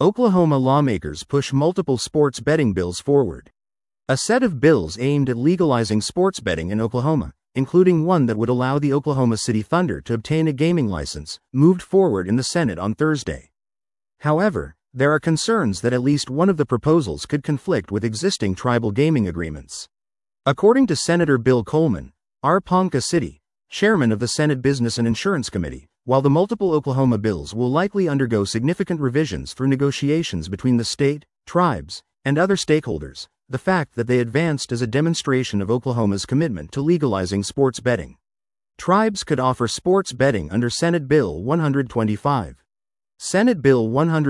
Oklahoma lawmakers push multiple sports betting bills forward. A set of bills aimed at legalizing sports betting in Oklahoma, including one that would allow the Oklahoma City Thunder to obtain a gaming license, moved forward in the Senate on Thursday. However, there are concerns that at least one of the proposals could conflict with existing tribal gaming agreements. According to Senator Bill Coleman, R. Ponca City, chairman of the Senate Business and Insurance Committee, while the multiple Oklahoma bills will likely undergo significant revisions through negotiations between the state, tribes, and other stakeholders, the fact that they advanced as a demonstration of Oklahoma's commitment to legalizing sports betting. Tribes could offer sports betting under Senate Bill 125. Senate Bill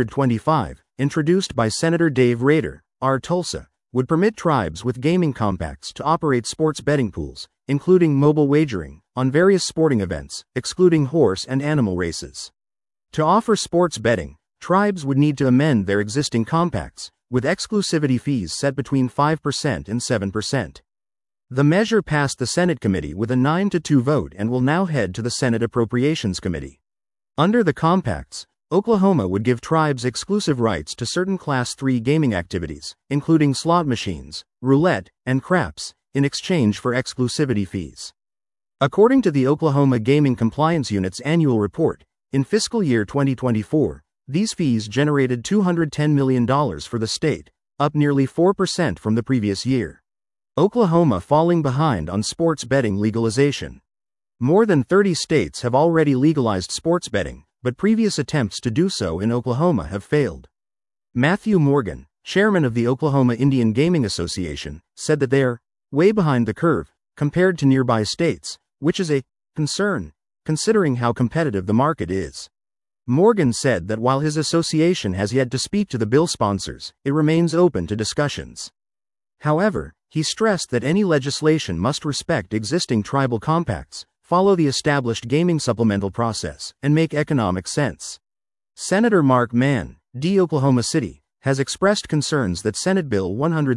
125, introduced by Senator Dave Rader, R. Tulsa, would permit tribes with gaming compacts to operate sports betting pools, including mobile wagering, on various sporting events, excluding horse and animal races. To offer sports betting, tribes would need to amend their existing compacts, with exclusivity fees set between 5% and 7%. The measure passed the Senate committee with a 9-2 vote and will now head to the Senate Appropriations Committee. Under the compacts, Oklahoma would give tribes exclusive rights to certain Class III gaming activities, including slot machines, roulette, and craps, in exchange for exclusivity fees. According to the Oklahoma Gaming Compliance Unit's annual report, in fiscal year 2024, these fees generated $210 million for the state, up nearly 4% from the previous year. Oklahoma falling behind on sports betting legalization. More than 30 states have already legalized sports betting, but previous attempts to do so in Oklahoma have failed. Matthew Morgan, chairman of the Oklahoma Indian Gaming Association, said that they are way behind the curve compared to nearby states, which is a concern, considering how competitive the market is. Morgan said that while his association has yet to speak to the bill sponsors, it remains open to discussions. However, he stressed that any legislation must respect existing tribal compacts, follow the established gaming supplemental process, and make economic sense. Senator Mark Mann, D. Oklahoma City, has expressed concerns that Senate Bill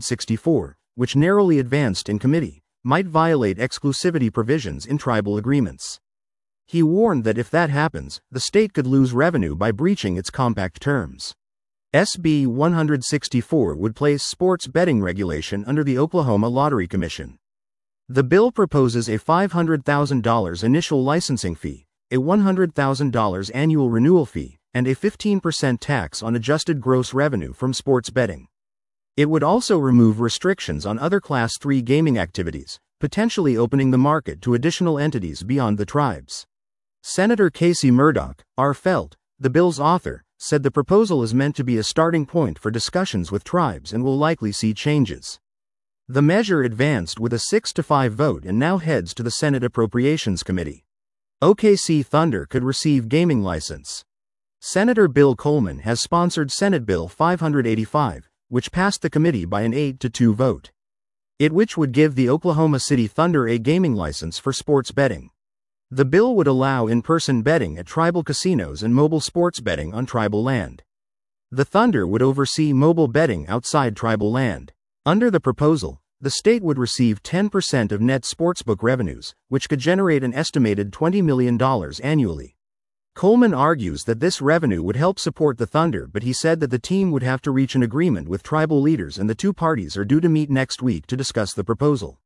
164, which narrowly advanced in committee, might violate exclusivity provisions in tribal agreements. He warned that if that happens, the state could lose revenue by breaching its compact terms. SB 164 would place sports betting regulation under the Oklahoma Lottery Commission. The bill proposes a $500,000 initial licensing fee, a $100,000 annual renewal fee, and a 15% tax on adjusted gross revenue from sports betting. It would also remove restrictions on other Class III gaming activities, potentially opening the market to additional entities beyond the tribes. Senator Casey Murdoch, R. Felt, the bill's author, said the proposal is meant to be a starting point for discussions with tribes and will likely see changes. The measure advanced with a 6-5 vote and now heads to the Senate Appropriations Committee. OKC Thunder could receive gaming license. Senator Bill Coleman has sponsored Senate Bill 585, which passed the committee by an 8-2 vote. Which would give the Oklahoma City Thunder a gaming license for sports betting. The bill would allow in-person betting at tribal casinos and mobile sports betting on tribal land. The Thunder would oversee mobile betting outside tribal land. Under the proposal, the state would receive 10% of net sportsbook revenues, which could generate an estimated $20 million annually. Coleman argues that this revenue would help support the Thunder, but he said that the team would have to reach an agreement with tribal leaders and the two parties are due to meet next week to discuss the proposal.